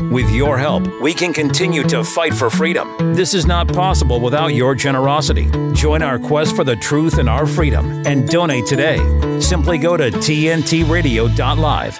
With your help, we can continue to fight for freedom. This is not possible without your generosity. Join our quest for the truth and our freedom and donate today. Simply go to tntradio.live.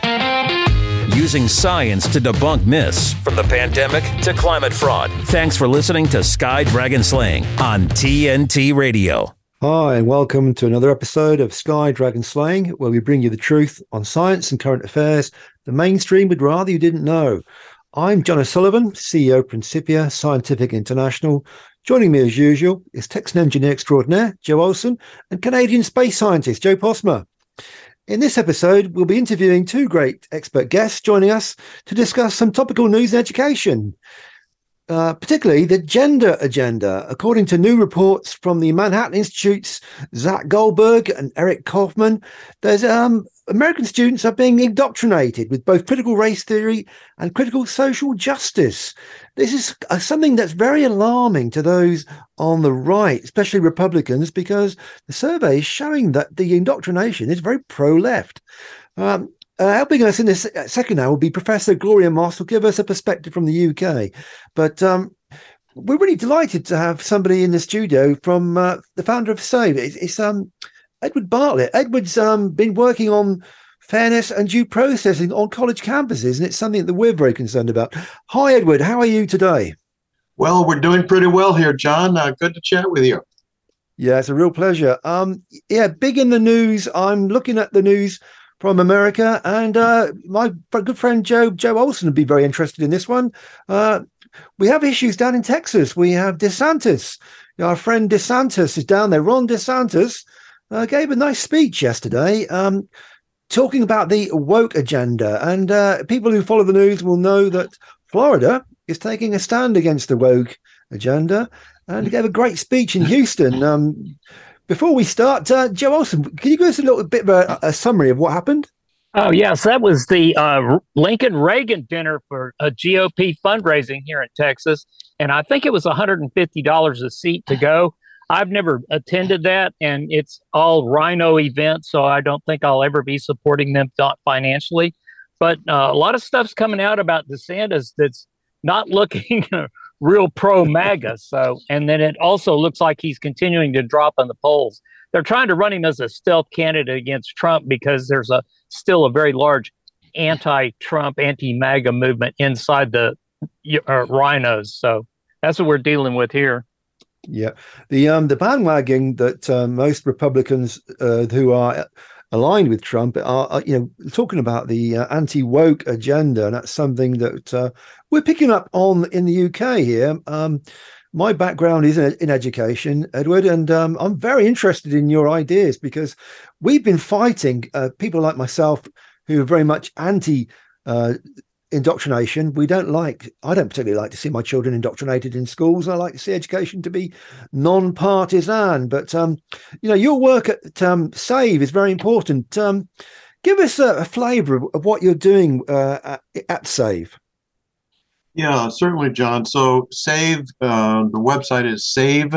Using science to debunk myths, from the pandemic to climate fraud. Thanks for listening to Sky Dragon Slaying on TNT Radio. Hi, and welcome to another episode of Sky Dragon Slaying, where we bring you the truth on science and current affairs the mainstream would rather you didn't know. I'm John O'Sullivan, CEO of Principia Scientific International. Joining me as usual is Texan engineer extraordinaire Joe Olson and Canadian space scientist Joe Posma. In this episode, we'll be interviewing two great expert guests joining us to discuss some topical news and education. Particularly the gender agenda. According to new reports from the Manhattan Institute's Zach Goldberg and Eric Kaufman, there's American students are being indoctrinated with both critical race theory and critical social justice. This is something that's very alarming to those on the right, especially Republicans, because the survey is showing that the indoctrination is very pro-left. Helping us in this second hour will be Professor Gloria Moss, who'll give us a perspective from the UK. But we're really delighted to have somebody in the studio from the founder of SAVE. It's Edward Bartlett. Edward's been working on fairness and due processing on college campuses, and it's something that we're very concerned about. Hi, Edward. How are you today? Well, we're doing pretty well here, John. Good to chat with you. Yeah, it's a real pleasure. Big in the news. I'm looking at the news from America, and my good friend Joe Olson would be very interested in this one. We have issues down in Texas. We have DeSantis. Our friend DeSantis is down there. Ron DeSantis gave a nice speech yesterday talking about the woke agenda. And people who follow the news will know that Florida is taking a stand against the woke agenda. And he gave a great speech in Houston. Before we start, Joe Olson, can you give us a little bit of a summary of what happened? Oh, yes. That was the Lincoln-Reagan dinner for a GOP fundraising here in Texas. And I think it was $150 a seat to go. I've never attended that, and it's all Rhino events, so I don't think I'll ever be supporting them, not financially. But a lot of stuff's coming out about DeSantis that's not looking real pro-MAGA. So, and then it also looks like he's continuing to drop in the polls. They're trying to run him as a stealth candidate against Trump because there's still a very large anti-Trump, anti-MAGA movement inside the rhinos. So that's what we're dealing with here. Yeah, the bandwagon that most Republicans who are aligned with Trump are talking about the anti-woke agenda, and that's something that we're picking up on in the UK here. My background is in education, Edward, and I'm very interested in your ideas because we've been fighting people like myself who are very much anti indoctrination. I don't particularly like to see my children indoctrinated in schools. I like to see education to be non-partisan. But, your work at SAVE is very important. Give us a flavor of what you're doing at SAVE. Yeah, certainly, John. So SAVE, the website is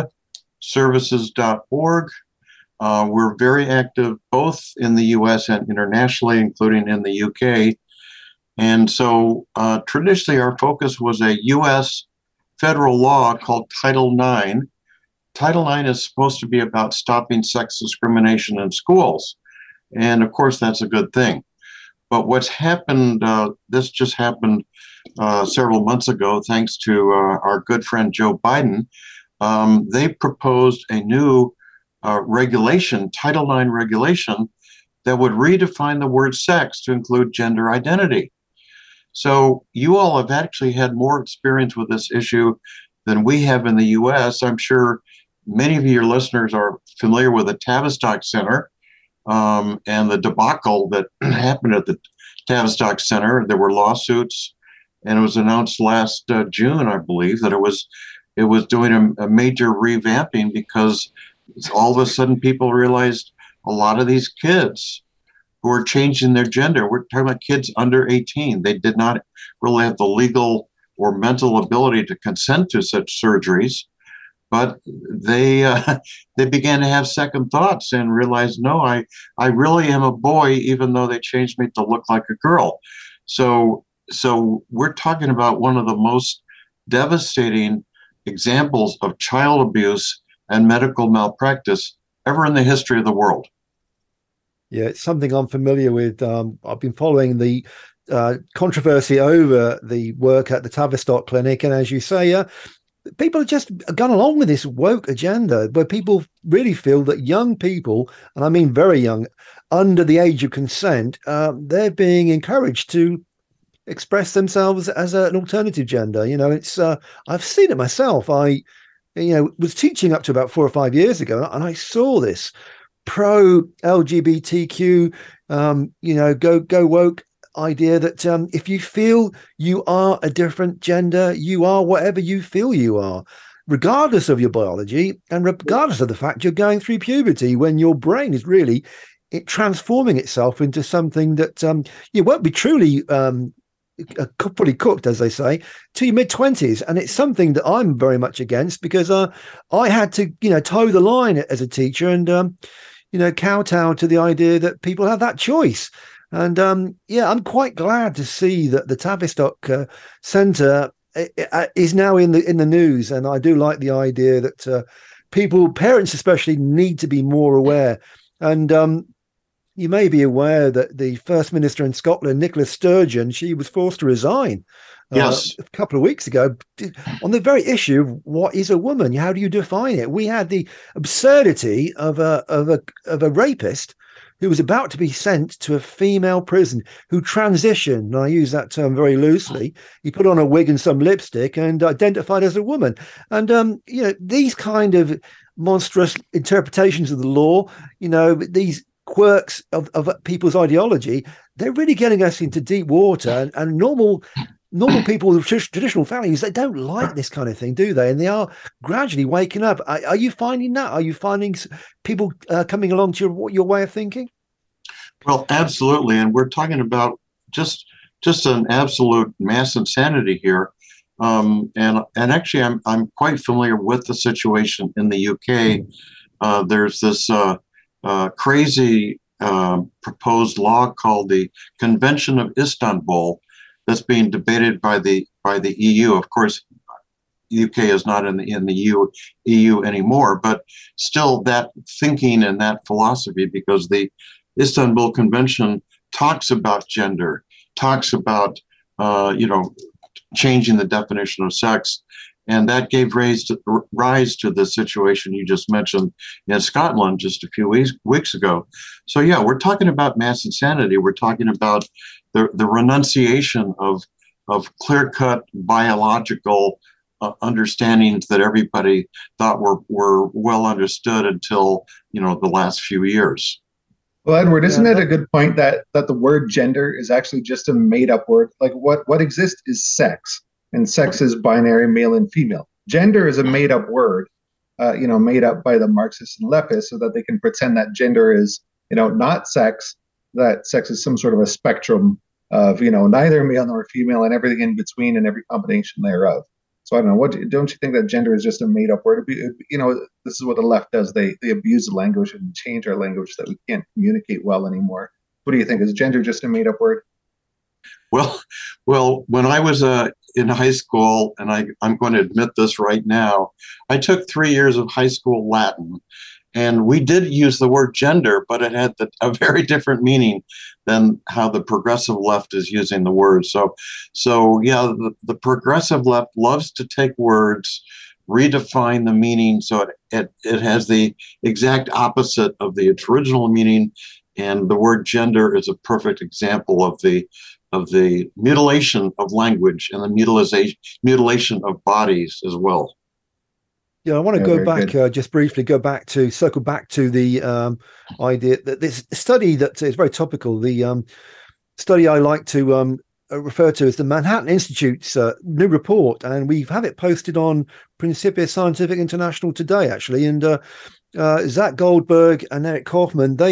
saveservices.org. We're very active both in the U.S. and internationally, including in the UK. And so traditionally, our focus was a U.S. federal law called Title IX. Title IX is supposed to be about stopping sex discrimination in schools. And of course, that's a good thing. But what's happened, this just happened several months ago, thanks to our good friend Joe Biden. They proposed a new regulation, Title IX regulation, that would redefine the word sex to include gender identity. So you all have actually had more experience with this issue than we have in the U.S. I'm sure many of your listeners are familiar with the Tavistock Center and the debacle that happened at the Tavistock Center. There were lawsuits, and it was announced last June, I believe, that it was doing a major revamping because all of a sudden people realized a lot of these kids who are changing their gender, we're talking about kids under 18, they did not really have the legal or mental ability to consent to such surgeries, but they began to have second thoughts and realized, no, I really am a boy, even though they changed me to look like a girl. So so we're talking about one of the most devastating examples of child abuse and medical malpractice ever in the history of the world. Yeah, it's something I'm familiar with. I've been following the controversy over the work at the Tavistock Clinic, and as you say, people have just gone along with this woke agenda where people really feel that young people, and I mean very young, under the age of consent, they're being encouraged to express themselves as an alternative gender. It's I've seen it myself. I was teaching up to about 4 or 5 years ago, and I saw this pro LGBTQ, go woke idea that if you feel you are a different gender, you are whatever you feel you are, regardless of your biology and regardless of the fact you're going through puberty, when your brain is really transforming itself into something that you won't be truly fully cooked, as they say, to your mid-20s. And it's something that I'm very much against, because I had to toe the line as a teacher and kowtow to the idea that people have that choice. And I'm quite glad to see that the Tavistock Centre is now in the news. And I do like the idea that parents especially, need to be more aware. And you may be aware that the First Minister in Scotland, Nicola Sturgeon, she was forced to resign Yes. a couple of weeks ago on the very issue of what is a woman? How do you define it? We had the absurdity of a rapist who was about to be sent to a female prison, who transitioned, and I use that term very loosely. He put on a wig and some lipstick and identified as a woman. And, these kind of monstrous interpretations of the law, these quirks of people's ideology, they're really getting us into deep water. And normal people with traditional values, they don't like this kind of thing, do they? And they are gradually waking up. Are you finding that? Are you finding people coming along to your way of thinking? Well, absolutely. And we're talking about just an absolute mass insanity here. And actually, I'm quite familiar with the situation in the UK. There's this crazy proposed law called the Convention of Istanbul that's being debated by the EU. Of course, the UK is not in the EU anymore, but still that thinking and that philosophy, because the Istanbul Convention talks about gender, talks about changing the definition of sex, and that gave rise to the situation you just mentioned in Scotland just a few weeks ago. So yeah, we're talking about mass insanity. We're talking about the renunciation of clear-cut biological understandings that everybody thought were well understood until the last few years. Well, Edward, isn't it a good point that the word gender is actually just a made-up word? Like what exists is sex, and sex is binary, male and female. Gender is a made-up word, made up by the Marxists and leftists so that they can pretend that gender is, not sex, that sex is some sort of a spectrum of, neither male nor female and everything in between and every combination thereof. So I don't know. Don't you think that gender is just a made-up word? This is what the left does. They abuse the language and change our language so that we can't communicate well anymore. What do you think? Is gender just a made-up word? Well, when I was in high school, and I'm going to admit this right now, I took 3 years of high school Latin, and we did use the word gender, but it had a very different meaning than how the progressive left is using the word. So yeah, the progressive left loves to take words, redefine the meaning so it has the exact opposite of the original meaning. And the word gender is a perfect example of the mutilation of language and the mutilation of bodies as well. Yeah, I want to go back, just briefly circle back to the idea that this study that is very topical, the study I like to refer to as the Manhattan Institute's new report, and we have it posted on Principia Scientific International today, actually. And Zach Goldberg and Eric Kaufman, they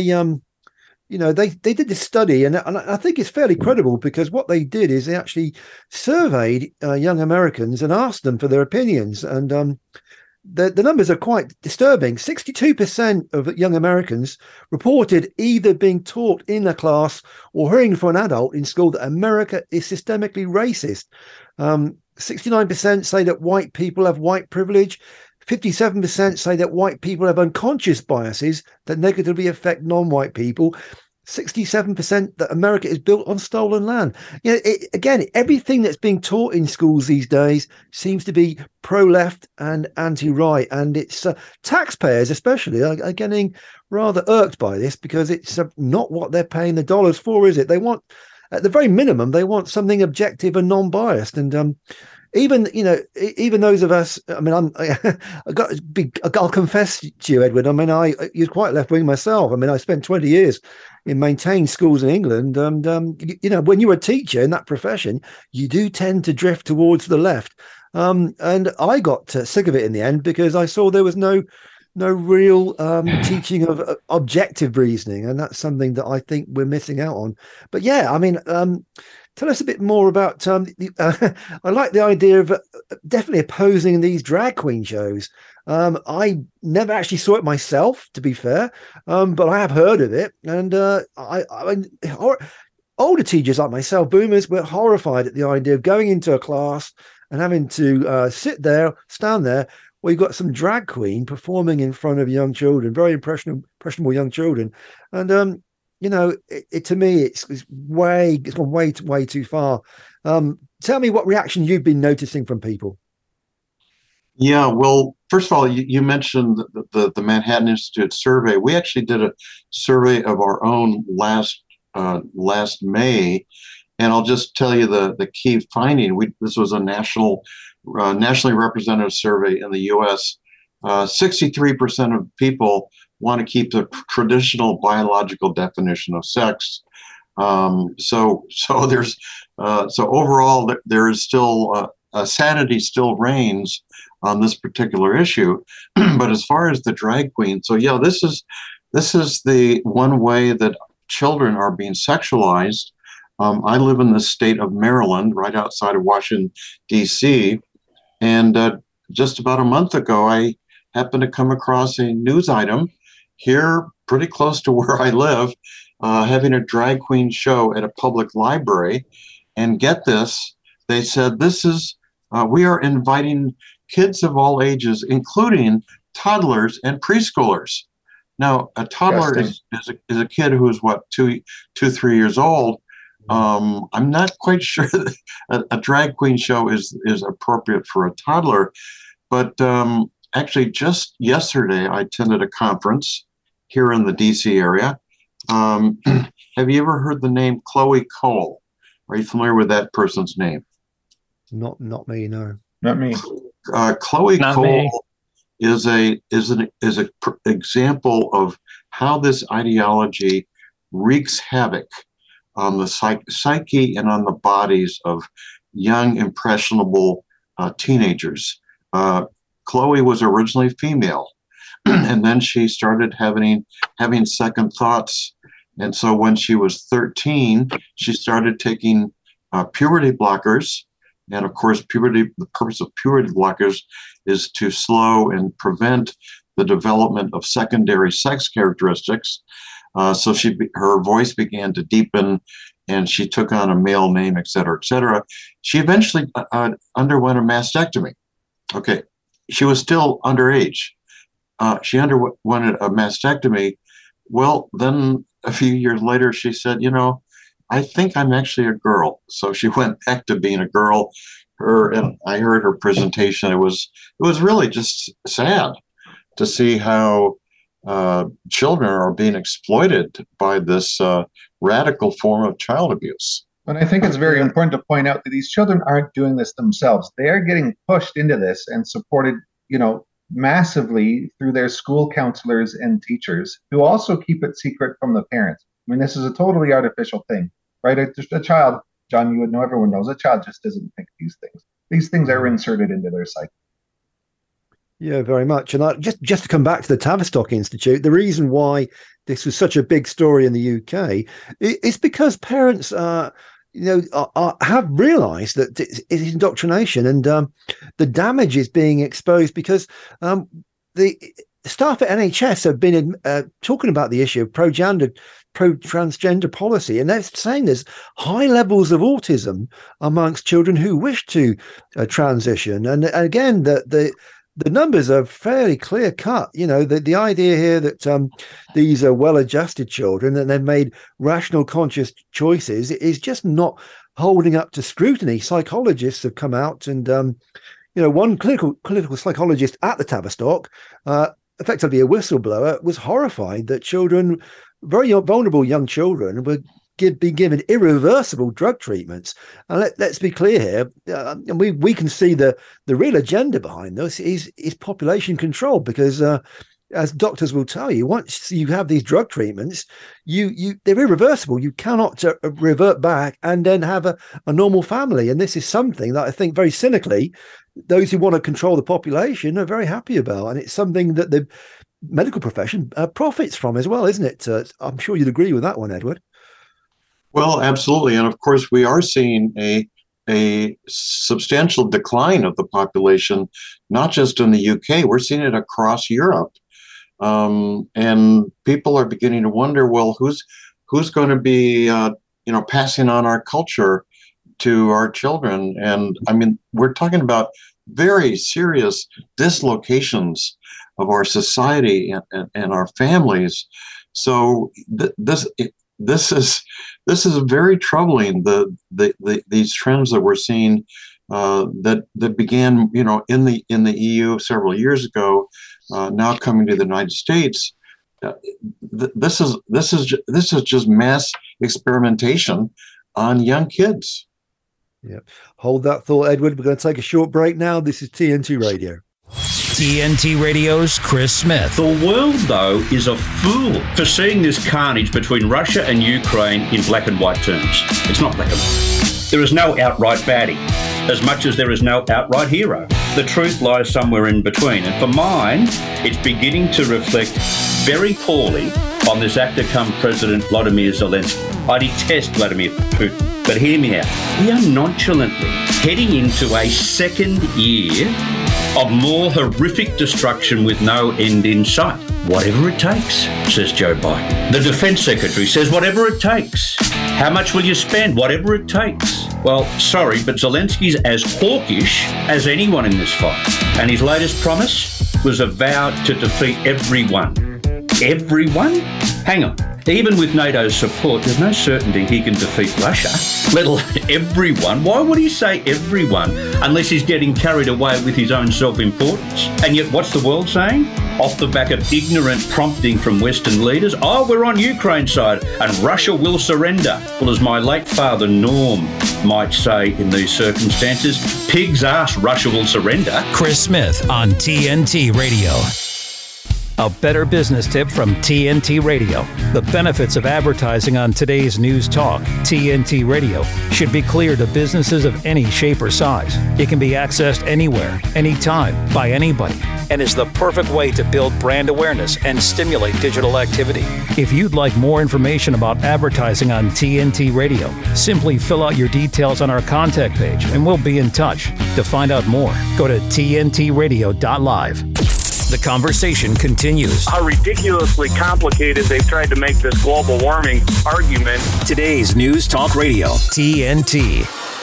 did this study, and I think it's fairly credible, because what they did is they actually surveyed young Americans and asked them for their opinions. And the numbers are quite disturbing. 62% of young Americans reported either being taught in a class or hearing from an adult in school that America is systemically racist. 69% say that white people have white privilege. 57% say that white people have unconscious biases that negatively affect non-white people. 67% that America is built on stolen land. Again, everything that's being taught in schools these days seems to be pro-left and anti-right. And it's taxpayers especially are getting rather irked by this, because it's not what they're paying the dollars for, is it? They want, at the very minimum, they want something objective and non-biased. And even those of us, I mean, I'll confess to you, Edward, I mean, you're quite left-wing myself. I mean, I spent 20 years in maintained schools in England. And, when you're a teacher in that profession, you do tend to drift towards the left. And I got sick of it in the end, because I saw there was no real teaching of objective reasoning. And that's something that I think we're missing out on. But yeah, I mean, tell us a bit more about, I like the idea of definitely opposing these drag queen shows. I never actually saw it myself, to be fair, but I have heard of it. And older teachers like myself, boomers, were horrified at the idea of going into a class and having to stand there, where you've got some drag queen performing in front of young children, very impressionable young children. And, to me, it's gone way too far. Tell me what reaction you've been noticing from people. Yeah, well, first of all, you mentioned the Manhattan Institute survey. We actually did a survey of our own last May, and I'll just tell you the key finding. This was a nationally representative survey in the U.S. 63% of people want to keep the traditional biological definition of sex. So overall, there is still sanity still reigns on this particular issue. But as far as the drag queen, so yeah, this is the one way that children are being sexualized. I live in the state of Maryland, right outside of Washington, D.C., and just about a month ago, I happened to come across a news item here pretty close to where I live, having a drag queen show at a public library. And get this, they said, we are inviting kids of all ages, including toddlers and preschoolers. Now, a toddler is a kid who is, 2-3 years old. I'm not quite sure that a drag queen show is appropriate for a toddler, but actually just yesterday I attended a conference here in the DC area. Have you ever heard the name Chloe Cole? Are you familiar with that person's name? Not me, no. Not me. Chloe Cole is an example of how this ideology wreaks havoc on the psyche and on the bodies of young, impressionable teenagers. Chloe was originally female, and then she started having second thoughts. And so when she was 13, she started taking puberty blockers. And of course, the purpose of puberty blockers is to slow and prevent the development of secondary sex characteristics. So her voice began to deepen, and she took on a male name, et cetera, et cetera. She eventually underwent a mastectomy. Okay, she was still underage. She underwent a mastectomy. Well, then a few years later, she said, I think I'm actually a girl. So she went back to being a girl. And I heard her presentation. It was really just sad to see how children are being exploited by this radical form of child abuse. And I think it's very important to point out that these children aren't doing this themselves. They are getting pushed into this and supported, massively through their school counselors and teachers, who also keep it secret from the parents. I mean, this is a totally artificial thing, right? A child, John, you would know, everyone knows, a child just doesn't think these things. These things are inserted into their psyche. Yeah, very much. And just to come back to the Tavistock Institute, the reason why this was such a big story in the UK is because parents have realised that it's indoctrination, and the damage is being exposed because the staff at NHS have been talking about the issue of pro-transgender policy, and they're saying there's high levels of autism amongst children who wish to transition. And again, the numbers are fairly clear cut. The idea here that these are well-adjusted children and they've made rational, conscious choices is just not holding up to scrutiny. Psychologists have come out, and one clinical psychologist at the Tavistock, effectively a whistleblower, was horrified that children, very vulnerable young children, would be given irreversible drug treatments. And let's be clear here, and we can see the real agenda behind this is population control, because as doctors will tell you, once you have these drug treatments, they're irreversible. You cannot revert back and then have a normal family. And this is something that I think very cynically, those who want to control the population are very happy about. And it's something that the medical profession profits from as well, isn't it? I'm sure you'd agree with that one, Edward. Well, absolutely. And of course, we are seeing a substantial decline of the population, not just in the UK, we're seeing it across Europe. And people are beginning to wonder, well, who's going to be, passing on our culture to our children? And I mean, we're talking about very serious dislocations of our society and our families. So this is very troubling. These trends that we're seeing that began, in the EU several years ago, now coming to the United States. This is just mass experimentation on young kids. Yeah, hold that thought, Edward. We're going to take a short break now. This is TNT Radio. TNT Radio's Chris Smith. The world, though, is a fool for seeing this carnage between Russia and Ukraine in black and white terms. It's not black and white. There is no outright baddie, as much as there is no outright hero. The truth lies somewhere in between. And for mine, it's beginning to reflect very poorly on this actor-cum-president Vladimir Zelensky. I detest Vladimir Putin, but hear me out. We are nonchalantly heading into a second year of more horrific destruction with no end in sight. Whatever it takes, says Joe Biden. The Defense Secretary says whatever it takes. How much will you spend? Whatever it takes. Well, sorry, but Zelensky's as hawkish as anyone in this fight. And his latest promise was a vow to defeat everyone. Everyone? Hang on. Even with NATO's support, there's no certainty he can defeat Russia, let alone everyone. Why would he say everyone unless he's getting carried away with his own self-importance? And yet what's the world saying? Off the back of ignorant prompting from Western leaders, we're on Ukraine's side and Russia will surrender. Well, as my late father Norm might say in these circumstances, pig's ass, Russia will surrender. Chris Smith on TNT Radio. A better business tip from TNT Radio. The benefits of advertising on today's news talk, TNT Radio, should be clear to businesses of any shape or size. It can be accessed anywhere, anytime, by anybody, and is the perfect way to build brand awareness and stimulate digital activity. If you'd like more information about advertising on TNT Radio, simply fill out your details on our contact page and we'll be in touch. To find out more, go to tntradio.live. The conversation continues. How ridiculously complicated they've tried to make this global warming argument. Today's News Talk Radio, TNT.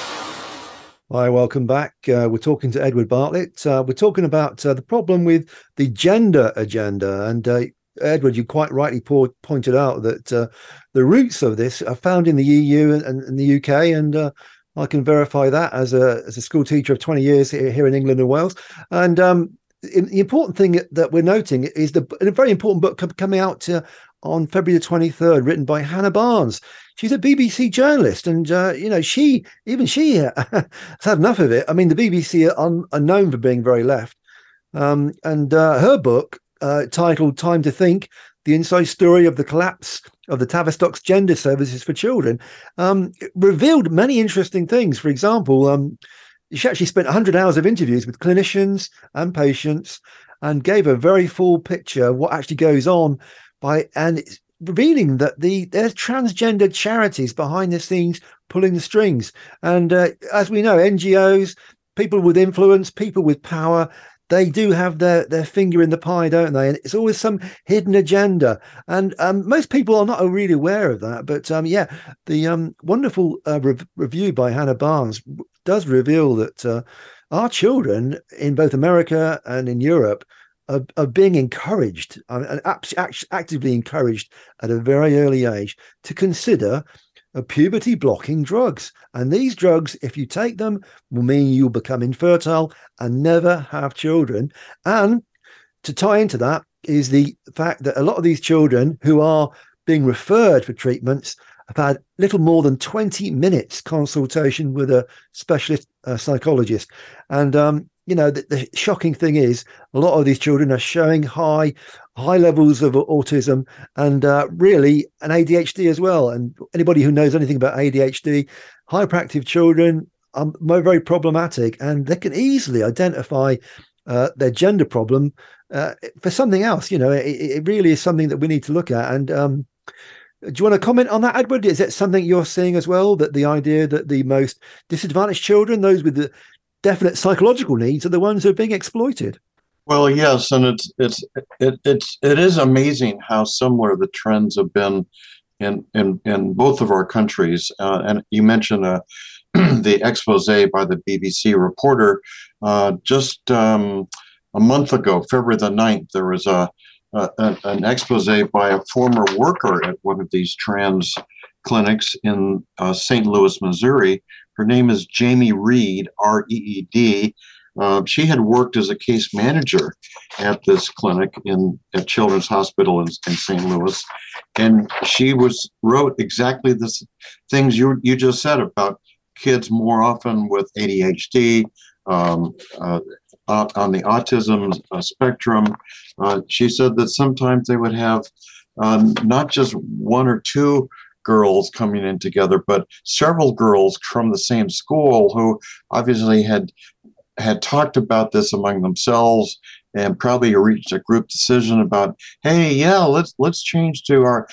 Hi, welcome back. We're talking to Edward Bartlett. We're talking about the problem with the gender agenda. And Edward, you quite rightly pointed out that the roots of this are found in the EU and the UK. And I can verify that as a school teacher of 20 years here in England and Wales. And the important thing that we're noting is a very important book coming out on February the 23rd, written by Hannah Barnes. She's a BBC journalist, and she has had enough of it. I mean, the BBC are known for being very left, and her book titled "Time to Think: The Inside Story of the Collapse of the Tavistock's Gender Services for Children," revealed many interesting things. For example, she actually spent 100 hours of interviews with clinicians and patients and gave a very full picture of what actually goes on and it's revealing that there's transgender charities behind the scenes pulling the strings. And as we know, NGOs, people with influence, people with power, they do have their finger in the pie, don't they? And it's always some hidden agenda. And most people are not really aware of that. But the wonderful review by Hannah Barnes does reveal that our children in both America and in Europe are being encouraged, and actively encouraged at a very early age to consider puberty blocking drugs. And these drugs, if you take them, will mean you'll become infertile and never have children. And to tie into that is the fact that a lot of these children who are being referred for treatments have had little more than 20 minutes consultation with a specialist psychologist. And the shocking thing is a lot of these children are showing high levels of autism and really an ADHD as well. And anybody who knows anything about ADHD, hyperactive children are very problematic, and they can easily identify their gender problem for something else. It really is something that we need to look at. And do you want to comment on that, Edward? Is that something you're seeing as well, that the idea that the most disadvantaged children, those with the definite psychological needs, are the ones who are being exploited? Well, yes, and it is amazing how similar the trends have been in both of our countries. And you mentioned the expose by the BBC reporter just a month ago, February the 9th. There was an expose by a former worker at one of these trans clinics in St. Louis, Missouri. Her name is Jamie Reed, R-E-E-D. She had worked as a case manager at this clinic at Children's Hospital in St. Louis, and she wrote exactly the things you just said about kids more often with ADHD, on the autism spectrum. She said that sometimes they would have not just one or two girls coming in together, but several girls from the same school who obviously had talked about this among themselves and probably reached a group decision about, hey, yeah, let's change our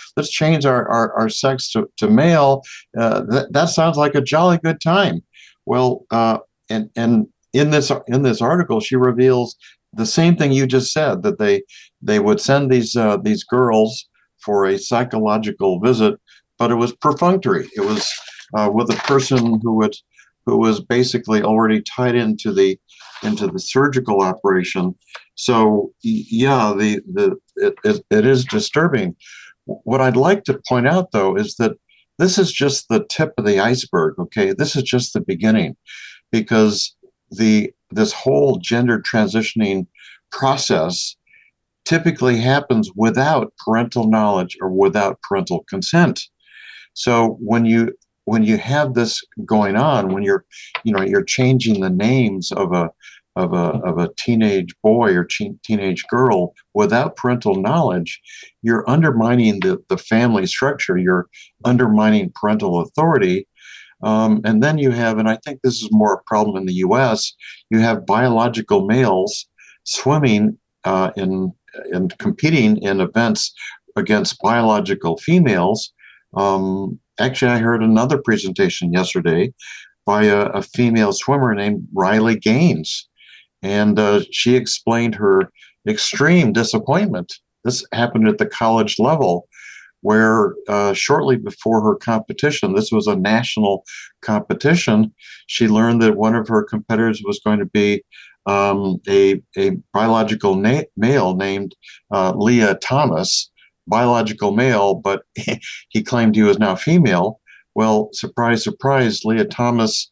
sex to male. That sounds like a jolly good time. Well, and in this article, she reveals the same thing you just said, that they would send these girls for a psychological visit, but it was perfunctory. It was with a person who was basically already tied into the surgical operation. So yeah, it is disturbing. What I'd like to point out, though, is that this is just the tip of the iceberg. Okay, this is just the beginning, because this whole gender transitioning process typically happens without parental knowledge or without parental consent. So when you have this going on, when you're changing the names of a teenage boy or teenage girl without parental knowledge, you're undermining the family structure. You're undermining parental authority. And then you have, and I think this is more a problem in the U.S., you have biological males swimming and competing in events against biological females. Actually, I heard another presentation yesterday by a female swimmer named Riley Gaines, and she explained her extreme disappointment. This happened at the college level, where shortly before her competition, this was a national competition, she learned that one of her competitors was going to be a biological male named Leah Thomas, biological male, but he claimed he was now female. Well, surprise, surprise, Leah Thomas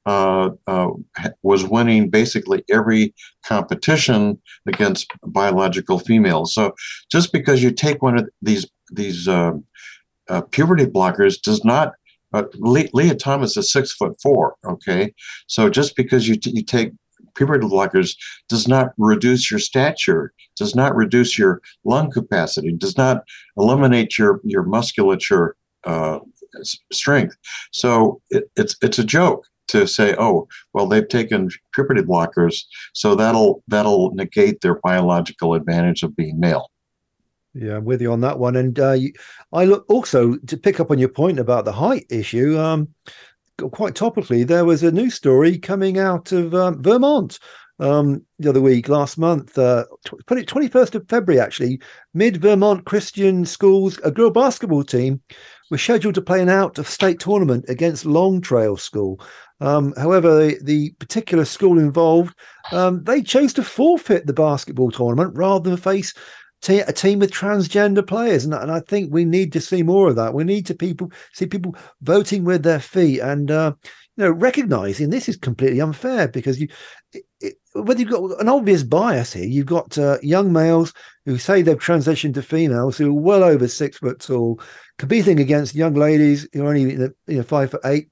was winning basically every competition against biological females. So just because you take one of these puberty blockers does not. Leah Thomas is 6'4". Okay, so just because you take puberty blockers does not reduce your stature, does not reduce your lung capacity, does not eliminate your musculature strength. So it's a joke to say, oh, well, they've taken puberty blockers, so that'll negate their biological advantage of being male. Yeah, I'm with you on that one. And I look also to pick up on your point about the height issue. quite topically, there was a news story coming out of Vermont the other week, last month, 21st of February, actually. Mid-Vermont Christian Schools, a girl basketball team, was scheduled to play an out-of-state tournament against Long Trail School. However, the particular school involved, they chose to forfeit the basketball tournament rather than face a team with transgender players. And I think we need to see more of that. We need to see people voting with their feet and recognizing this is completely unfair, because whether you've got an obvious bias here, you've got young males who say they've transitioned to females who are well over 6 foot tall, competing against young ladies who are only 5'8".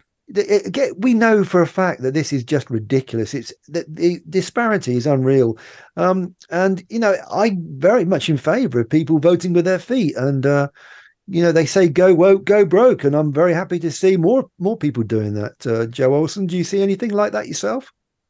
We know for a fact that this is just ridiculous. It's the disparity is unreal, and I'm very much in favour of people voting with their feet. And they say go woke, go broke, and I'm very happy to see more people doing that. Joe Olson, do you see anything like that yourself?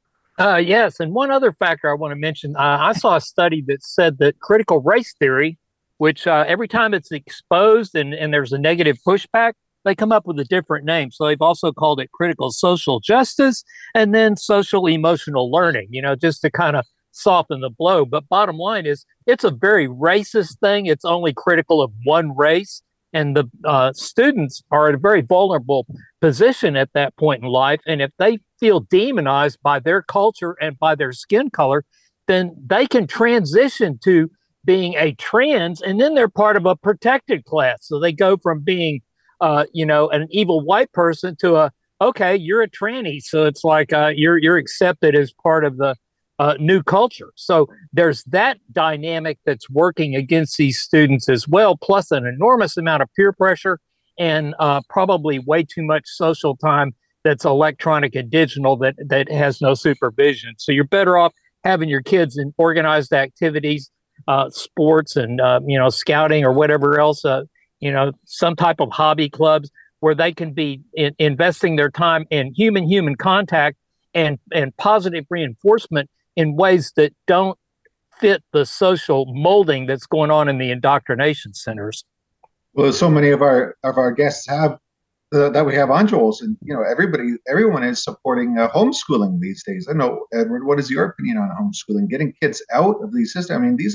Yes, and one other factor I want to mention, I saw a study that said that critical race theory, which every time it's exposed and there's a negative pushback, they come up with a different name. So they've also called it critical social justice and then social emotional learning, just to kind of soften the blow. But bottom line is, it's a very racist thing. It's only critical of one race. And the students are at a very vulnerable position at that point in life. And if they feel demonized by their culture and by their skin color, then they can transition to being a trans, and then they're part of a protected class. So they go from being an evil white person to okay, you're a tranny. So it's like you're accepted as part of the new culture. So there's that dynamic that's working against these students as well, plus an enormous amount of peer pressure and probably way too much social time that's electronic and digital that has no supervision. So you're better off having your kids in organized activities, sports and scouting or whatever else, some type of hobby clubs where they can be investing their time in human contact and positive reinforcement in ways that don't fit the social molding that's going on in the indoctrination centers. Well, so many of our guests have that we have on, Joel, and everyone is supporting homeschooling these days. I know, Edward, what is your opinion on homeschooling? Getting kids out of these systems. I mean, these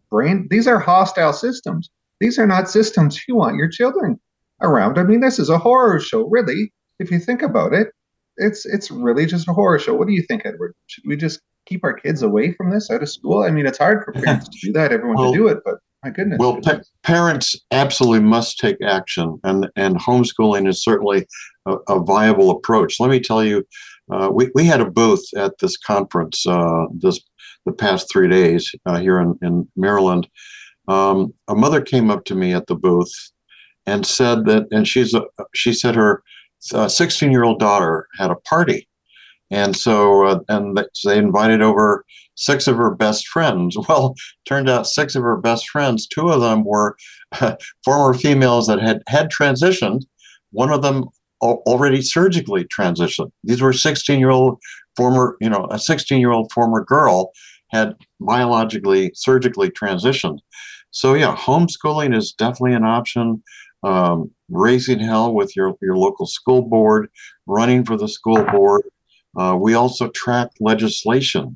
are hostile systems. These are not systems you want your children around. I mean, this is a horror show, really. If you think about it, it's really just a horror show. What do you think, Edward? Should we just keep our kids away from this out of school? I mean, it's hard for parents to do that, everyone to do it, but my goodness. Well, parents absolutely must take action, and homeschooling is certainly a viable approach. Let me tell you, we had a booth at this conference the past 3 days here in Maryland. A mother came up to me at the booth and said that, and she said her 16-year-old daughter had a party. And so they invited over 6 of her best friends. Well, turned out 6 of her best friends, 2 of them were former females that had transitioned. One of them already surgically transitioned. These were 16-year-old former, a 16-year-old former girl had biologically, surgically transitioned. So yeah, homeschooling is definitely an option. Raising hell with your local school board, running for the school board. We also track legislation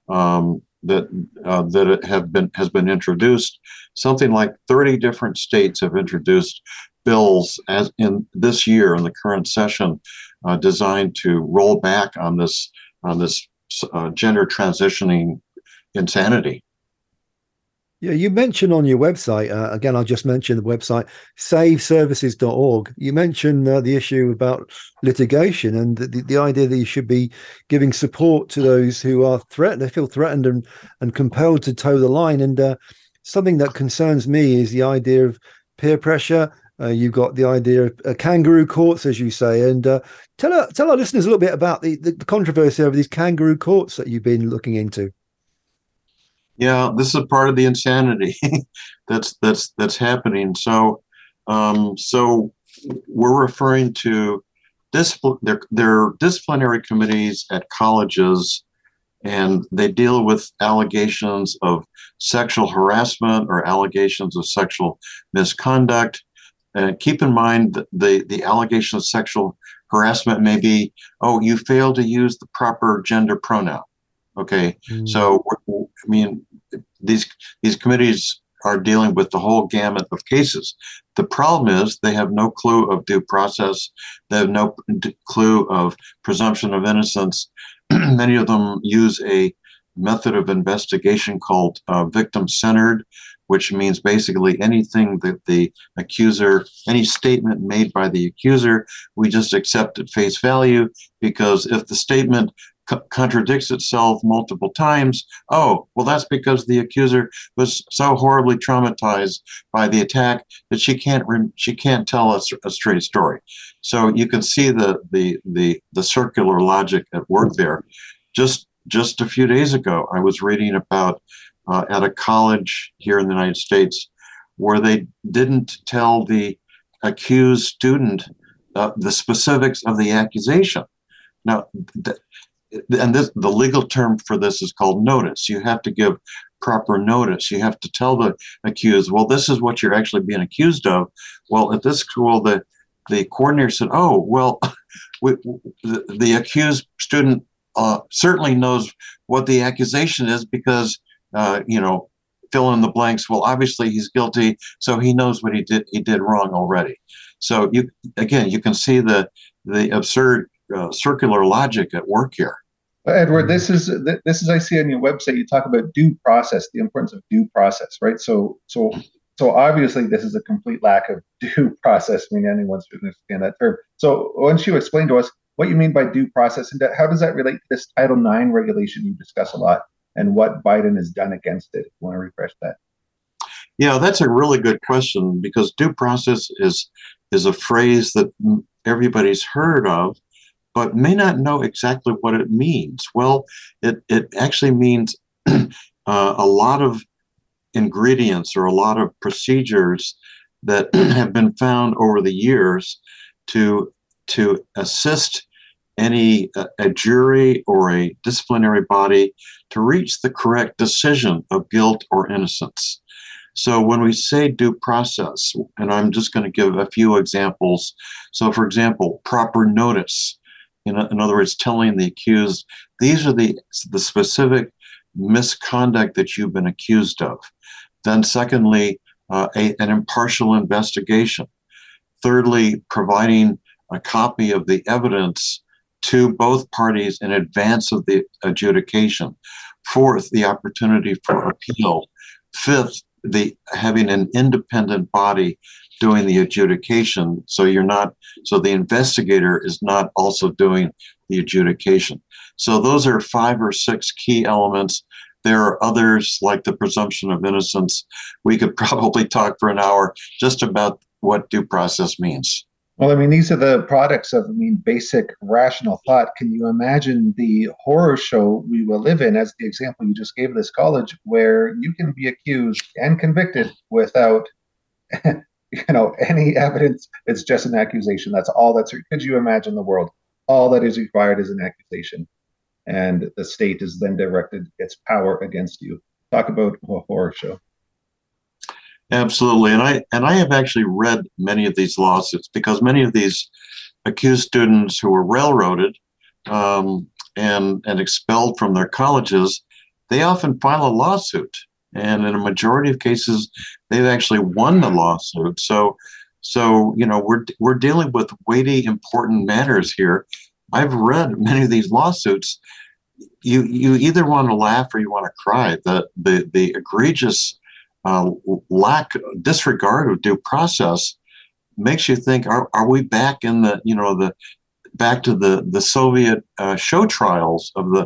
that has been introduced. Something like 30 different states have introduced bills as in this year in the current session, designed to roll back on this gender transitioning insanity. Yeah, you mentioned on your website, again, I'll just mention the website, saveservices.org. You mentioned the issue about litigation and the idea that you should be giving support to those who are threatened, they feel threatened and compelled to toe the line. And something that concerns me is the idea of peer pressure. You've got the idea of kangaroo courts, as you say. And tell our listeners a little bit about the controversy over these kangaroo courts that you've been looking into. Yeah, this is part of the insanity that's happening. So we're referring to their disciplinary committees at colleges, and they deal with allegations of sexual harassment or allegations of sexual misconduct. keep in mind that the allegation of sexual harassment may be, oh, you failed to use the proper gender pronoun. Okay, so I mean, these committees are dealing with the whole gamut of cases. The problem is they have no clue of due process. They have no clue of presumption of innocence. Many of them use a method of investigation called victim-centered, which means basically anything that the accuser, any statement made by the accuser, we just accept at face value, because if the statement contradicts itself multiple times, oh, well, that's because the accuser was so horribly traumatized by the attack that she can't tell us a straight story. So you can see the circular logic at work there. Just a few days ago, I was reading about at a college here in the United States where they didn't tell the accused student the specifics of the accusation. Now, the legal term for this is called notice. You have to give proper notice. You have to tell the accused, well, this is what you're actually being accused of. Well, at this school, the coordinator said, oh, well, the accused student certainly knows what the accusation is because, fill in the blanks. Well, obviously he's guilty, so he knows what he did wrong already. So you can see the absurd circular logic at work here. Edward, this is I see on your website, you talk about due process, the importance of due process, right? So obviously this is a complete lack of due process. I mean, anyone's going to understand that term. So why don't you explain to us what you mean by due process, and how does that relate to this Title IX regulation you discuss a lot, and what Biden has done against it? If you want to refresh that. Yeah, that's a really good question, because due process is a phrase that everybody's heard of, but may not know exactly what it means. Well, it actually means a lot of ingredients or a lot of procedures that have been found over the years to assist a jury or a disciplinary body to reach the correct decision of guilt or innocence. So when we say due process, and I'm just going to give a few examples. So for example, proper notice. In other words, telling the accused, these are the specific misconduct that you've been accused of. Then secondly, an impartial investigation. Thirdly, providing a copy of the evidence to both parties in advance of the adjudication. Fourth, the opportunity for appeal. Fifth, having an independent body doing the adjudication, so the investigator is not also doing the adjudication. So those are 5 or 6 key elements. There are others like the presumption of innocence. We could probably talk for an hour just about what due process means. Well, I mean, these are the products of, basic rational thought. Can you imagine the horror show we will live in, as the example you just gave of this college, where you can be accused and convicted without any evidence? It's just an accusation. That's all could you imagine the world? All that is required is an accusation. And the state is then directed its power against you. Talk about a horror show. Absolutely. And I have actually read many of these lawsuits, because many of these accused students who were railroaded and expelled from their colleges, they often file a lawsuit. And in a majority of cases, they've actually won the lawsuit. So we're dealing with weighty, important matters here. I've read many of these lawsuits. You either want to laugh or you want to cry. The egregious disregard of due process makes you think: Are we back in back to the Soviet show trials of the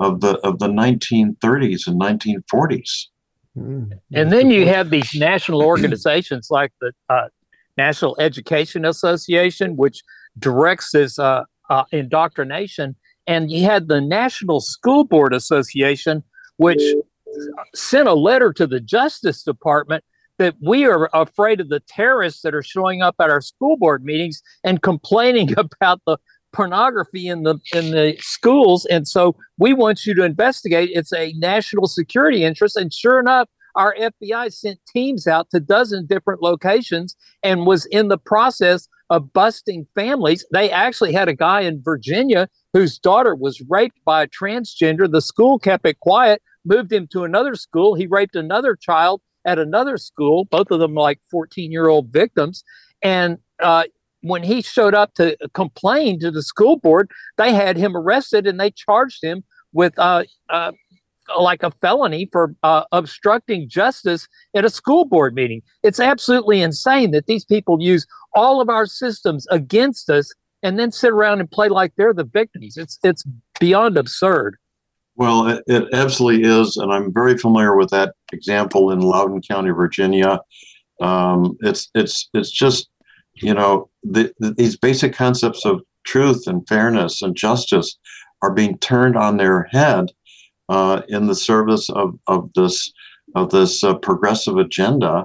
1930s and 1940s? And then you have these national organizations like the National Education Association, which directs this indoctrination. And you had the National School Board Association, which sent a letter to the Justice Department that we are afraid of the terrorists that are showing up at our school board meetings and complaining about the pornography in the schools. And so we want you to investigate. It's a national security interest. And sure enough, our FBI sent teams out to dozen different locations and was in the process of busting families. They actually had a guy in Virginia whose daughter was raped by a transgender. The school kept it quiet, moved him to another school. He raped another child at another school, both of them like 14-year-old victims. And when he showed up to complain to the school board, they had him arrested and they charged him with like a felony for obstructing justice at a school board meeting. It's absolutely insane that these people use all of our systems against us and then sit around and play like they're the victims. It's beyond absurd. Well, it absolutely is, and I'm very familiar with that example in Loudoun County, Virginia. It's just, you know, these basic concepts of truth and fairness and justice are being turned on their head in the service of this progressive agenda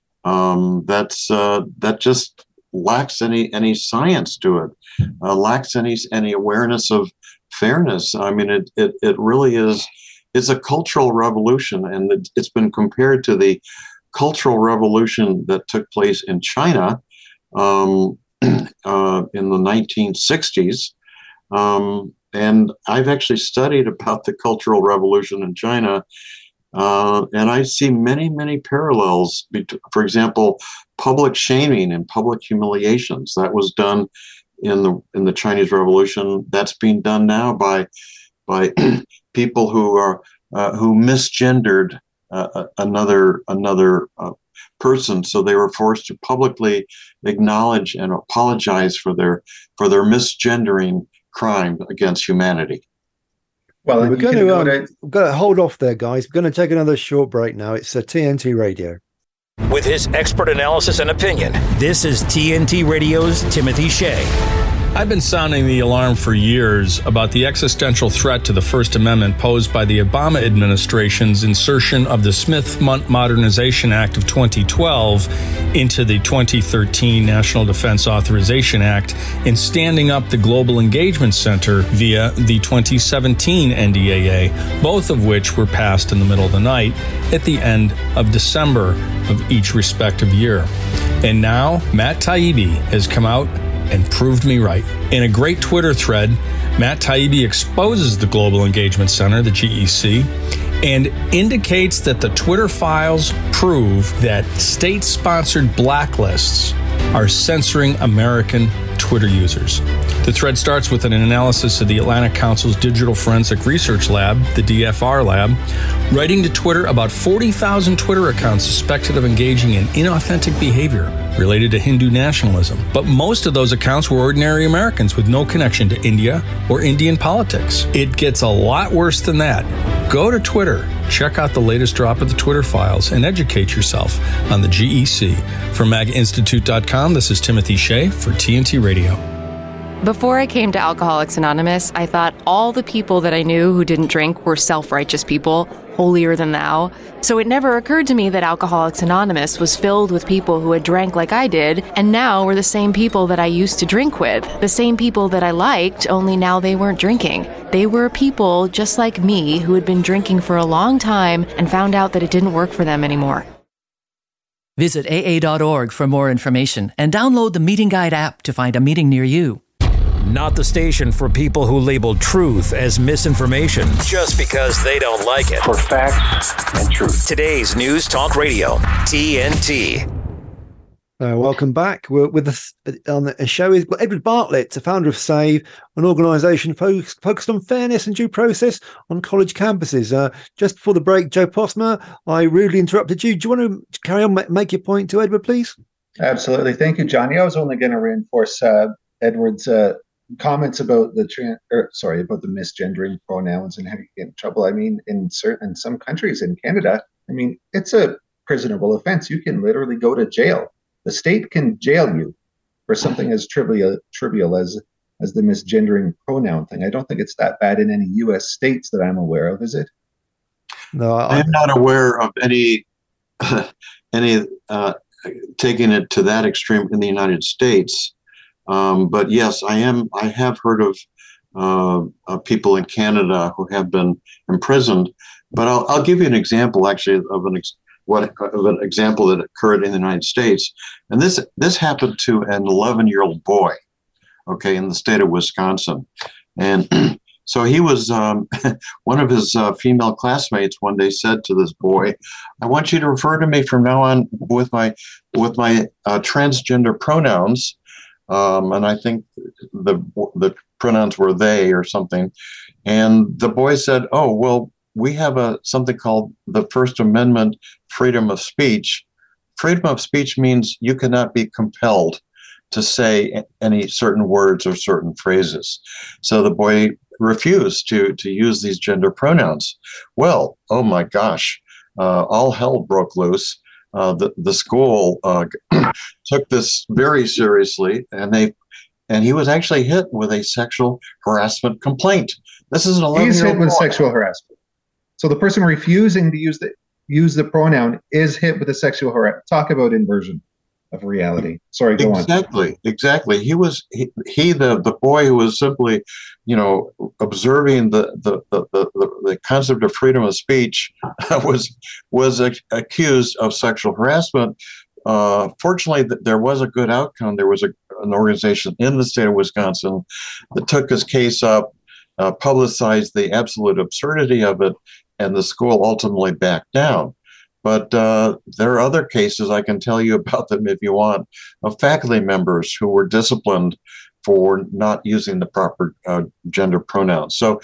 that just lacks any science to it, lacks any awareness of fairness. I mean, it really is. It's a cultural revolution, and it's been compared to the cultural revolution that took place in China in the 1960s. And I've actually studied about the Cultural Revolution in China, and I see many parallels. For example, public shaming and public humiliations that was done in the Chinese Revolution. That's being done now by people who misgendered another person, so they were forced to publicly acknowledge and apologize for their misgendering crime against humanity. Well, we're going to hold off there, guys. We're going to take another short break now. It's TNT Radio. With his expert analysis and opinion, this is TNT Radio's Timothy Shea. I've been sounding the alarm for years about the existential threat to the First Amendment posed by the Obama administration's insertion of the Smith Modernization Act of 2012 into the 2013 National Defense Authorization Act and standing up the Global Engagement Center via the 2017 NDAA, both of which were passed in the middle of the night at the end of December of each respective year. And now Matt Taibbi has come out and proved me right. In a great Twitter thread, Matt Taibbi exposes the Global Engagement Center, the GEC, and indicates that the Twitter files prove that state-sponsored blacklists are censoring American Twitter users. The thread starts with an analysis of the Atlantic Council's Digital Forensic Research Lab, the DFR lab, writing to Twitter about 40,000 Twitter accounts suspected of engaging in inauthentic behavior related to Hindu nationalism. But most of those accounts were ordinary Americans with no connection to India or Indian politics. It gets a lot worse than that. Go to Twitter, check out the latest drop of the Twitter files, and educate yourself on the GEC. From magainstitute.com, this is Timothy Shea for TNT Radio. Before I came to Alcoholics Anonymous, I thought all the people that I knew who didn't drink were self-righteous people, holier than thou. So it never occurred to me that Alcoholics Anonymous was filled with people who had drank like I did, and now were the same people that I used to drink with, the same people that I liked, only now they weren't drinking. They were people just like me who had been drinking for a long time and found out that it didn't work for them anymore. Visit AA.org for more information and download the Meeting Guide app to find a meeting near you. Not the station for people who label truth as misinformation just because they don't like it. For facts and truth. Today's News Talk Radio, TNT. Welcome back. We're with us on the show is Edward Bartlett, the founder of SAVE, an organisation focused on fairness and due process on college campuses. Just before the break, Joe Postma, I rudely interrupted you. Do you want to carry on, make your point to Edward, please? Absolutely. Thank you, Johnny. I was only going to reinforce Edward's comments about the misgendering pronouns and how you get in trouble. I mean, in some countries in Canada, I mean, it's a prisonable offense. You can literally go to jail. The state can jail you for something as trivial as the misgendering pronoun thing. I don't think it's that bad in any U.S. states that I'm aware of, is it? No, I'm not aware of any taking it to that extreme in the United States. But yes, I have heard of people in Canada who have been imprisoned. But I'll give you an example, actually, of an example that occurred in the United States. And this happened to an 11-year-old boy, okay, in the state of Wisconsin. And so he was, one of his female classmates one day said to this boy, "I want you to refer to me from now on with my transgender pronouns." And I think the pronouns were they or something. And the boy said, "Oh, well, we have something called the First Amendment freedom of speech. Freedom of speech means you cannot be compelled to say any certain words or certain phrases." So the boy refused to use these gender pronouns. Well, oh my gosh, all hell broke loose. The school took this very seriously, and he was actually hit with a sexual harassment complaint. This is an 11-year-old He's hit with boy. sexual harassment. So the person refusing to use the pronoun is hit with a sexual harassment. Talk about inversion of reality. Sorry, go on. Exactly. He was the boy who was simply, observing the concept of freedom of speech was accused of sexual harassment. Fortunately, there was a good outcome. There was an organization in the state of Wisconsin that took his case up, publicized the absolute absurdity of it, and the school ultimately backed down. But there are other cases, I can tell you about them if you want, of faculty members who were disciplined for not using the proper gender pronouns. So,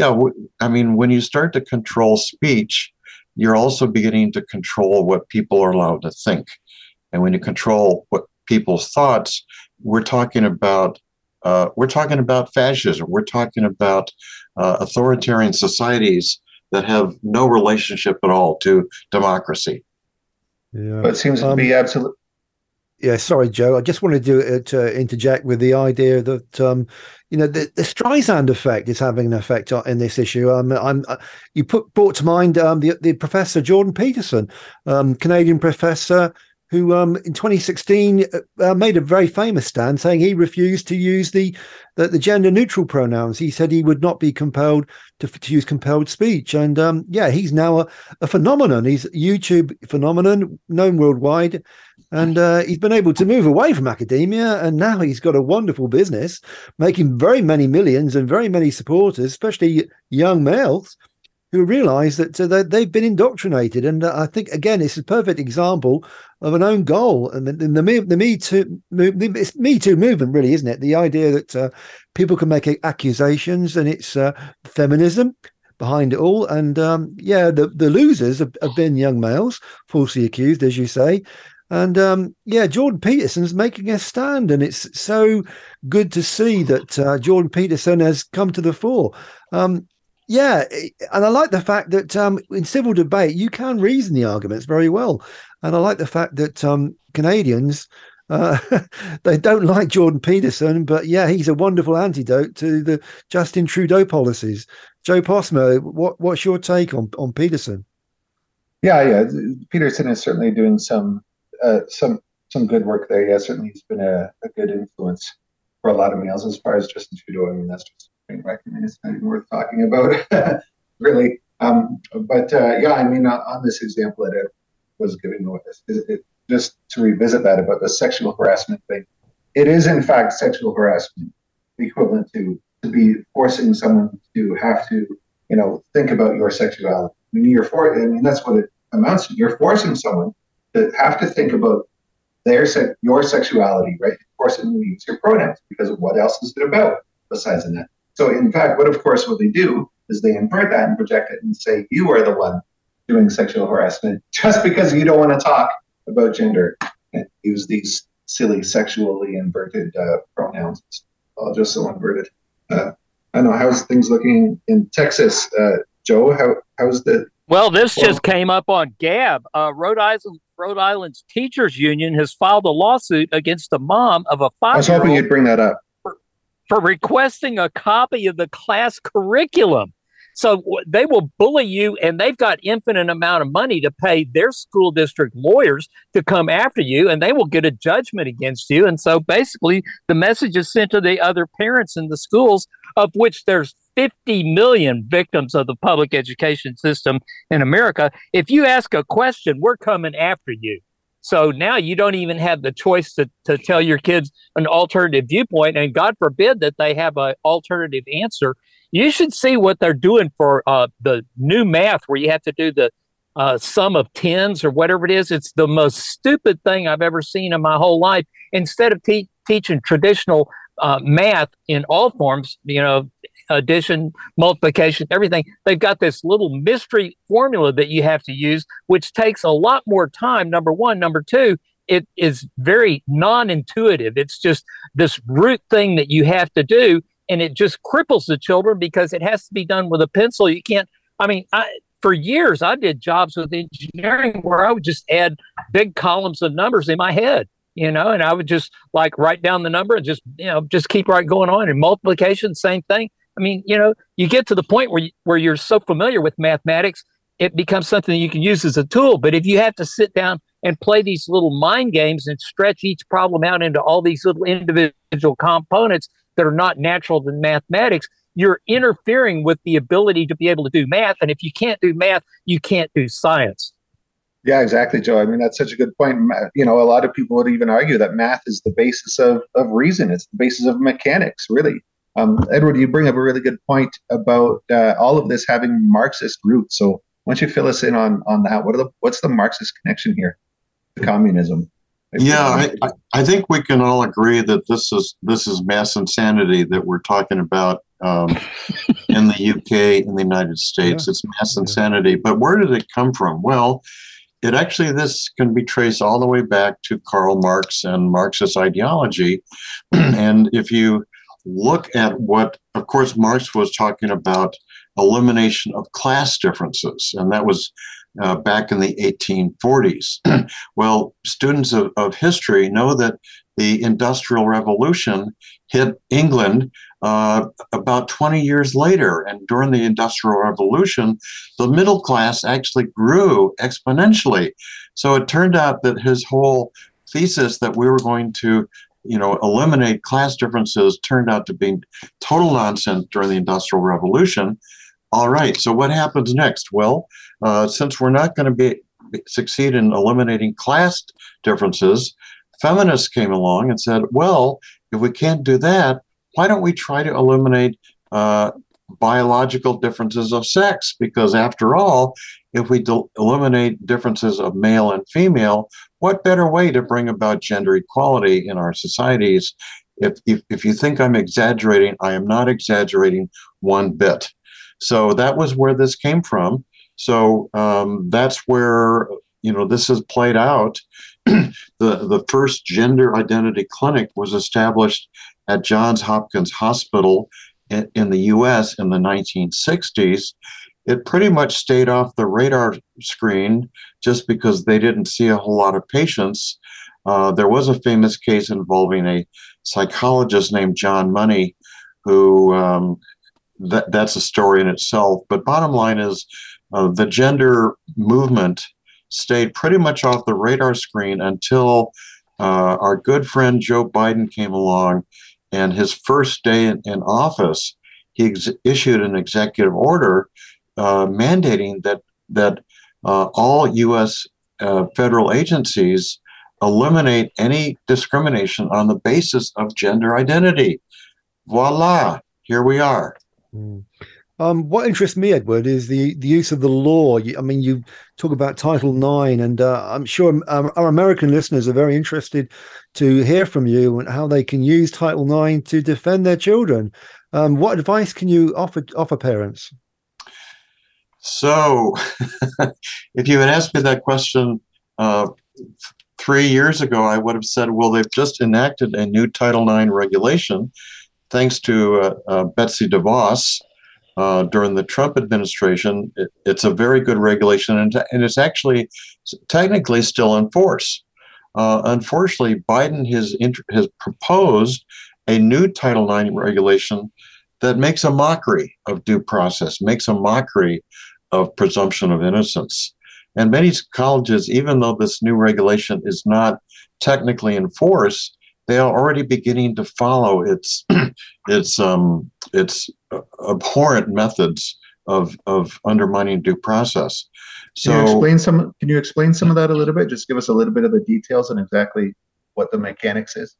when you start to control speech, you're also beginning to control what people are allowed to think. And when you control what people's thoughts, we're talking about fascism. We're talking about authoritarian societies that have no relationship at all to democracy. Yeah, but it seems to be absolute. Yeah, sorry, Joe. I just wanted to interject with the idea that the Streisand effect is having an effect in this issue. You brought to mind the Professor Jordan Peterson, Canadian professor, who in 2016 made a very famous stand saying he refused to use the gender neutral pronouns. He said he would not be compelled to use compelled speech. And he's now a phenomenon. He's a YouTube phenomenon, known worldwide. And he's been able to move away from academia. And now he's got a wonderful business, making very many millions and very many supporters, especially young males, who realize that they've been indoctrinated. And I think, again, it's a perfect example of an own goal. And the Me Too movement, really, isn't it? The idea that people can make accusations, and it's feminism behind it all. And the losers have been young males, falsely accused, as you say. And Jordan Peterson's making a stand, and it's so good to see that Jordan Peterson has come to the fore. And I like the fact that in civil debate, you can reason the arguments very well. And I like the fact that Canadians, they don't like Jordan Peterson, but he's a wonderful antidote to the Justin Trudeau policies. Joe Posma, what's your take on Peterson? Yeah. Peterson is certainly doing some good work there. Yeah, certainly he's been a good influence for a lot of males. As far as Justin Trudeau, I mean, that's just it's not even worth talking about, really. On this example that I was giving with just to revisit that about the sexual harassment thing, it is in fact sexual harassment, equivalent to be forcing someone to have to, think about your sexuality. I mean, that's what it amounts to. You're forcing someone to have to think about your sexuality, right? Forcing them to use your pronouns, because what else is it about besides that? So, in fact, what they do is they invert that and project it and say you are the one doing sexual harassment just because you don't want to talk about gender and use these silly sexually inverted pronouns. All just so inverted. I don't know, how's things looking in Texas, Joe? How's the? Well, this just came up on Gab. Rhode Island's teachers union has filed a lawsuit against the mom of a 5-year-old. I was hoping you'd bring that up. For requesting a copy of the class curriculum. So they will bully you, and they've got infinite amount of money to pay their school district lawyers to come after you, and they will get a judgment against you. And so basically the message is sent to the other parents in the schools, of which there's 50 million victims of the public education system in America. If you ask a question, we're coming after you. So now you don't even have the choice to tell your kids an alternative viewpoint, and God forbid that they have an alternative answer. You should see what they're doing for the new math where you have to do the sum of tens or whatever it is. It's the most stupid thing I've ever seen in my whole life. Instead of teaching traditional math in all forms, addition, multiplication, everything, they've got this little mystery formula that you have to use, which takes a lot more time, number one. Number two, it is very non-intuitive. It's just this root thing that you have to do, and it just cripples the children because it has to be done with a pencil. You can't, for years, I did jobs with engineering where I would just add big columns of numbers in my head, and I would just write down the number and just keep right going on. And multiplication, same thing. You get to the point where you're so familiar with mathematics, it becomes something you can use as a tool. But if you have to sit down and play these little mind games and stretch each problem out into all these little individual components that are not natural to mathematics, you're interfering with the ability to be able to do math. And if you can't do math, you can't do science. Yeah, exactly, Joe. That's such a good point. A lot of people would even argue that math is the basis of reason. It's the basis of mechanics, really. Edward, you bring up a really good point about all of this having Marxist roots. So why don't you fill us in on that? What's the Marxist connection here to communism? Yeah, I think we can all agree that this is mass insanity that we're talking about in the UK, in the United States. Yeah. It's mass insanity. But where did it come from? Well, this can be traced all the way back to Karl Marx and Marxist ideology. And if you look at what, of course, Marx was talking about elimination of class differences, and that was back in the 1840s. Well, students of history know that the Industrial Revolution hit England about 20 years later. And during the Industrial Revolution, the middle class actually grew exponentially. So it turned out that his whole thesis that we were going to eliminate class differences turned out to be total nonsense during the Industrial Revolution. All right, so what happens next? Well, since we're not going to succeed in eliminating class differences, feminists came along and said, well, if we can't do that, why don't we try to eliminate biological differences of sex? Because after all, if we eliminate differences of male and female, what better way to bring about gender equality in our societies? If you think I'm exaggerating, I am not exaggerating one bit. So that was where this came from. So that's where this has played out. The first gender identity clinic was established at Johns Hopkins Hospital in the U.S. in the 1960s. It pretty much stayed off the radar screen just because they didn't see a whole lot of patients. There was a famous case involving a psychologist named John Money, who that's a story in itself. But bottom line is the gender movement stayed pretty much off the radar screen until our good friend Joe Biden came along, and his first day in office, he issued an executive order mandating that all U.S. Federal agencies eliminate any discrimination on the basis of gender identity. Voila, here we are. What interests me, Edward, is the use of the law. You talk about Title IX, and I'm sure our American listeners are very interested to hear from you and how they can use Title IX to defend their children. What advice can you offer parents? So, if you had asked me that question 3 years ago, I would have said, well, they've just enacted a new Title IX regulation, thanks to Betsy DeVos. During the Trump administration. It's a very good regulation, and it's actually technically still in force. Unfortunately, Biden has proposed a new Title IX regulation that makes a mockery of due process, makes a mockery of presumption of innocence. And many colleges, even though this new regulation is not technically in force, they are already beginning to follow its abhorrent methods of undermining due process. So, can you explain some of that a little bit? Just give us a little bit of the details and exactly what the mechanics is.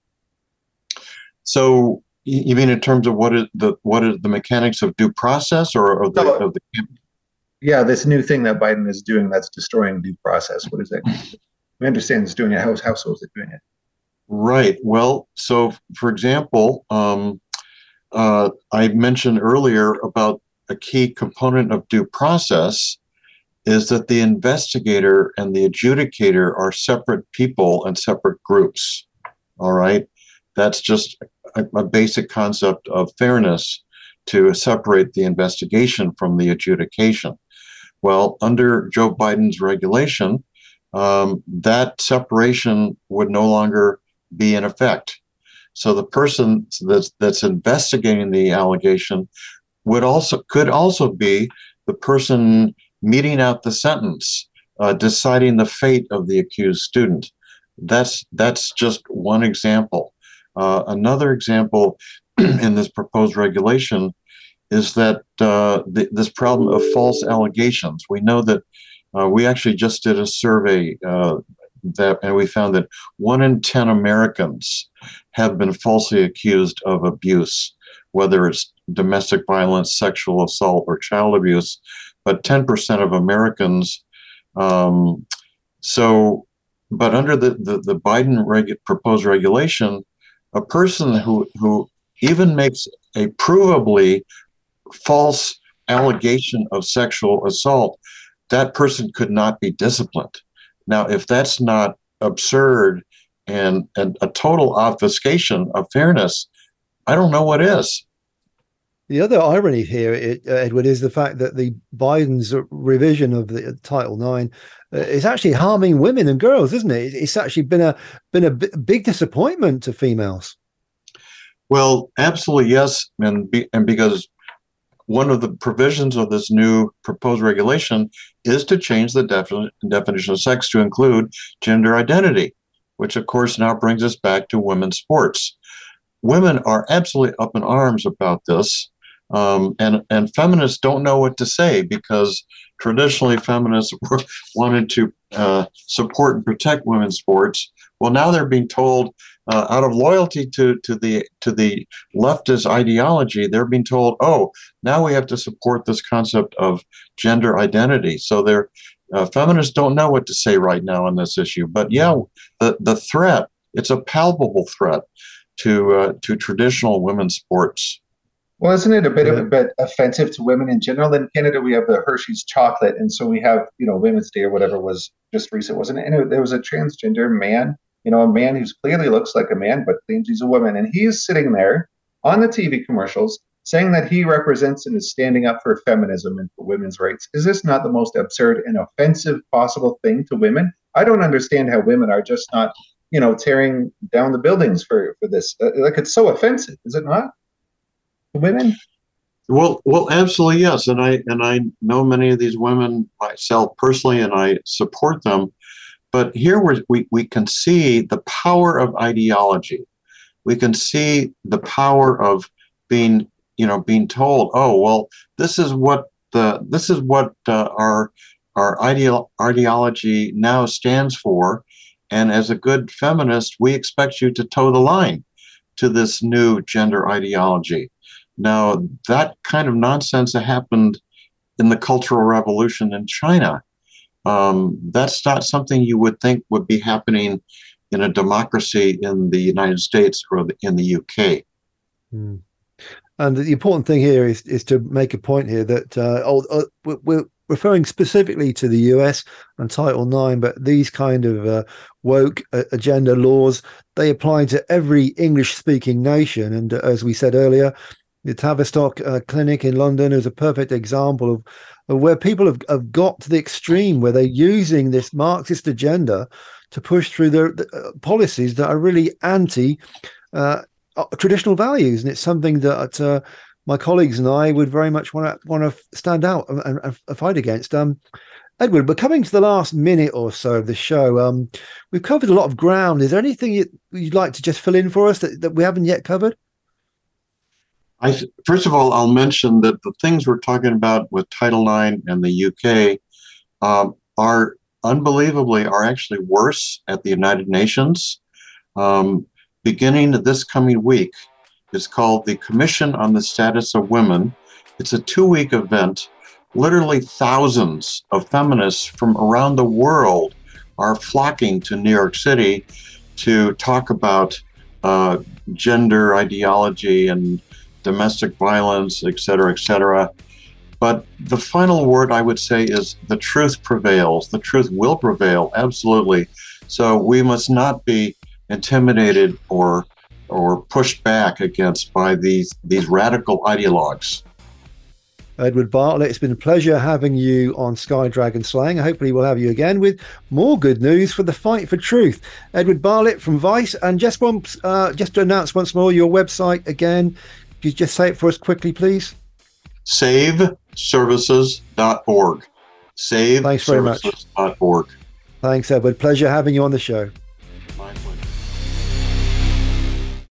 So you mean in terms of what is the mechanics of due process, or of the Yeah, this new thing that Biden is doing that's destroying due process. What is that? We understand it's doing it. How is it doing it? Right. Well, so for example, I mentioned earlier about a key component of due process is that the investigator and the adjudicator are separate people and separate groups. All right. That's just a basic concept of fairness, to separate the investigation from the adjudication. Well, under Joe Biden's regulation, that separation would no longer be in effect. So the person that's investigating the allegation could also be the person meting out the sentence, deciding the fate of the accused student. That's just one example. Another example in this proposed regulation is that this problem of false allegations. We know that we actually just did a survey and we found that 1 in 10 Americans have been falsely accused of abuse, whether it's domestic violence, sexual assault, or child abuse, but 10% of Americans. But under the Biden proposed regulation, a person who even makes a provably false allegation of sexual assault, that person could not be disciplined. Now, if that's not absurd and a total obfuscation of fairness, I don't know what is. The other irony here, Edward, is the fact that the Biden's revision of the Title IX is actually harming women and girls, isn't it? It's actually been a big disappointment to females. Well, absolutely, yes, and because one of the provisions of this new proposed regulation is to change the definition of sex to include gender identity, which of course now brings us back to women's sports. Women are absolutely up in arms about this. And feminists don't know what to say, because traditionally feminists wanted to support and protect women's sports. Well, now they're being told, out of loyalty to the leftist ideology, they're being told, oh, now we have to support this concept of gender identity. So feminists don't know what to say right now on this issue. But yeah, the threat, it's a palpable threat to traditional women's sports. Well, isn't it a bit offensive to women in general? In Canada, we have the Hershey's chocolate, and so we have, Women's Day or whatever was just recent, wasn't it? And there was a transgender man, a man who clearly looks like a man but claims he's a woman, and he's sitting there on the TV commercials saying that he represents and is standing up for feminism and for women's rights. Is this not the most absurd and offensive possible thing to women? I don't understand how women are just not, tearing down the buildings for this. It's so offensive, is it not? Women? Well, absolutely, yes. And I know many of these women myself personally, and I support them. But here we can see the power of ideology. We can see the power of being told, oh, well, this is what our ideology now stands for, and as a good feminist, we expect you to toe the line to this new gender ideology. Now, that kind of nonsense that happened in the Cultural Revolution in China, that's not something you would think would be happening in a democracy in the United States or in the UK. Mm. And the important thing here is to make a point here that we're referring specifically to the US and Title IX, but these kind of woke agenda laws, they apply to every English-speaking nation. And as we said earlier, the Tavistock Clinic in London is a perfect example of where people have got to the extreme where they're using this Marxist agenda to push through their policies that are really anti traditional values. And it's something that my colleagues and I would very much want to stand out and fight against. Edward, but coming to the last minute or so of the show, we've covered a lot of ground. Is there anything you'd like to just fill in for us that we haven't yet covered? First of all, I'll mention that the things we're talking about with Title IX and the UK are actually worse at the United Nations. Beginning this coming week, it's called the Commission on the Status of Women. It's a 2-week event. Literally thousands of feminists from around the world are flocking to New York City to talk about gender ideology and domestic violence, et cetera, et cetera. But the final word I would say is the truth prevails. The truth will prevail, absolutely. So we must not be intimidated or pushed back against by these radical ideologues. Edward Bartlett, it's been a pleasure having you on Sky Dragon Slaying. Hopefully we'll have you again with more good news for the fight for truth. Edward Bartlett from Vice. And just to announce once more your website again, could you just say it for us quickly, please? SaveServices.org. Thanks very much. SaveServices.org. Thanks, Edward. Pleasure having you on the show. Bye.